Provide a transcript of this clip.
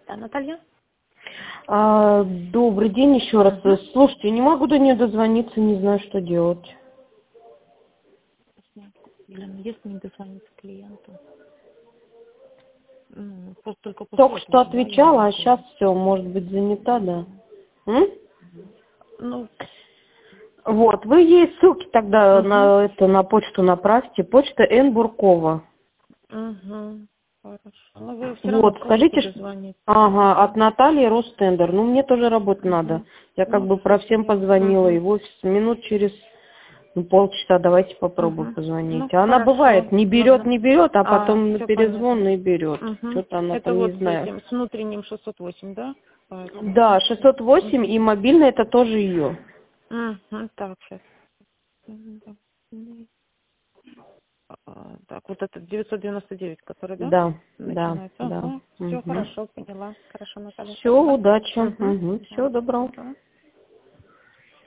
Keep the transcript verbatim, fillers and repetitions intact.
Да, Наталья? А, добрый день еще раз. Угу. Слушайте, не могу до нее дозвониться, не знаю, что делать. Блин, если не дозвониться клиенту. Ну, просто только после Только этого, что да, я отвечала, а могу. сейчас все, может быть, занята, да. М? Ну, Вот, вы ей ссылки тогда угу. на это на почту направьте. Почта Н. Буркова. Угу. Хорошо. Но вы все равно Вот, пробуйте скажите, что... дозвониться. Ага, от Натальи Ростендер. Ну, мне тоже работать надо. Угу. Я как Ну, бы про всем я... позвонила, и Угу. в офис минут через ну, полчаса давайте попробую Угу. позвонить. Ну, А она хорошо. бывает, не берет, Ладно. не берет, а А, потом на все понятно. перезвон и берет. Угу. Что-то она Это там не вот с знаю. этим, с внутренним шестьсот восемь, да? Поэтому. Да, шестьсот восемь Угу. и мобильный это тоже ее. Угу. Так, сейчас. А, так, вот это девятьсот девяносто девять, который, да, Да, да, начинается? да. Ага, все Угу. хорошо, поняла. Хорошо, Наталья, Все, спасибо. удачи. Угу. Угу. Да. Всего доброго. Угу.